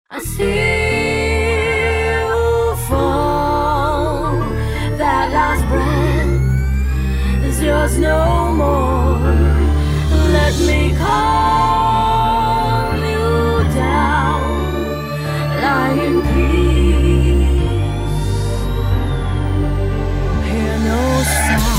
I see you fall. That last breath is yours no more. Let me calm you down. Lie in peace. Hear no sound.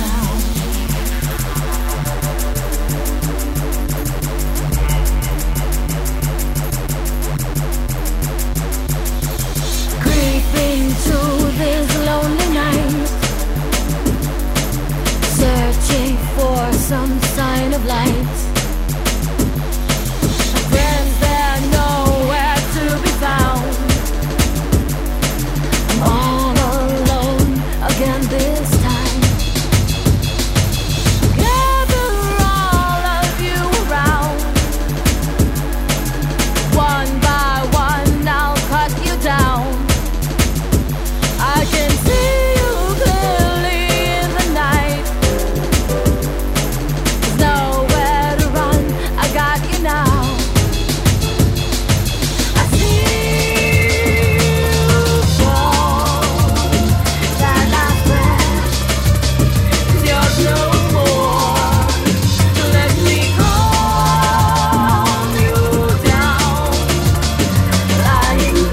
To this lonely night, searching for some sign of light. Friends, they're nowhere to be found. I'm all alone again this time. Gather all of you around. One by one, I'll cut you down. I can see you clearly in the night. There's nowhere to run, I got you now. I see you fall. That last breath is yours no more. Let me calm you down. Lying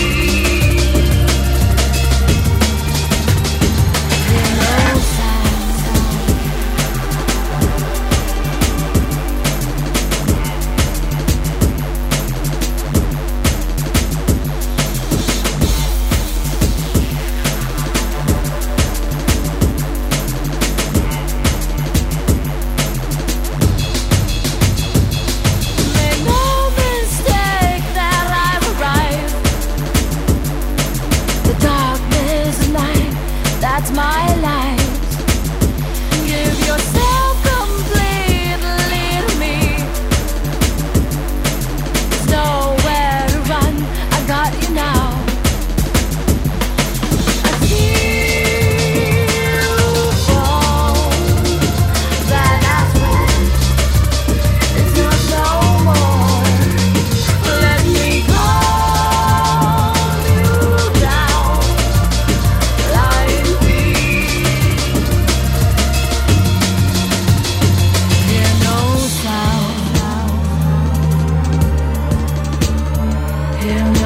that's my life. Give yourself completely to me. There's nowhere to run, I got you now. I see you fall. That last breath is yours no more. Let me calm you down. Lying hear